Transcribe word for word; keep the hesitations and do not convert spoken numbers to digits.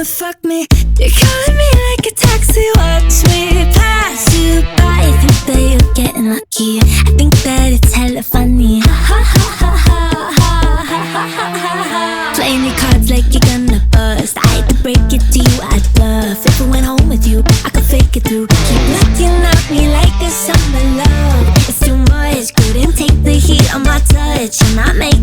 fuck me. You're calling me like a taxi, watch me pass you by. I think that you're getting lucky. I think that it's hella funny. Ha ha ha ha ha ha ha ha ha. Playing your cards like you're gonna bust. I hate to break it to you, I'd bluff. If I went home with you, I could fake it through. Keep looking at me like there's summer love. It's too much, couldn't take the heat on my touch. I'm not making